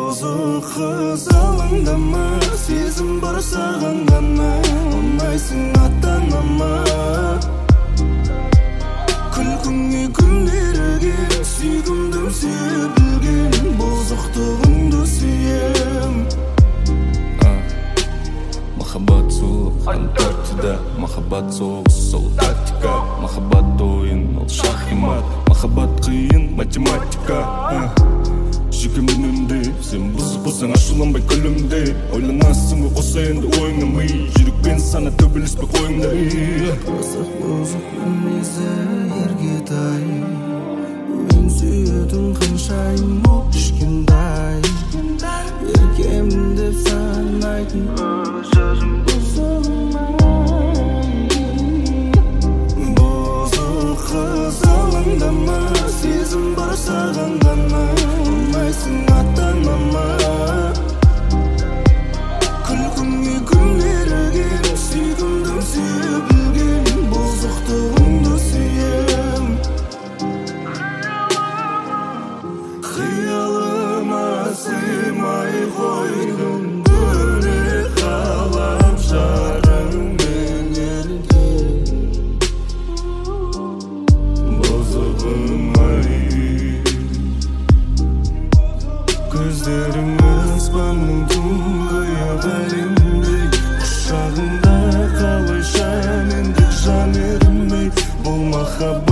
Бозық қыз алаңдама, сезім бар саған ғана, ұнайсың ата-анама. Күлкіңе күн еріген, сүйгімдім сүйе білген, бозықтығыңды сүйем. Махаббат суық, Антарктида, махаббат соғыс, сол тактика. Махаббат ойын, ол шахимат, махаббат қиын, математика. Жүйкемнің үнде, сен бұзық болсаң ашуланбай күлімде. Ойланасың ғой қоса енді ойыңа ми, жүрекпен сана төбелеспей қойыңда. Бұзық мінезі еркетай, мен сүйетін қаншайым боп кішкентай. Еркем деп санайтын сөзім бозық қыз алаңдама, сезім бар саған ғана, ұнайсың ата-анама. Күлкіңе күн еріген, сүйгімдім сүйе білген, бозықтығыңды сүйем. Қиялыма сыймай қойдым, бөлек қалам жарыңмен ерген. Бозығым-ай, көздерің аспанның тұңғиық әлемдей, құшағында қалайша мендік жан ерімей, бұл махаббат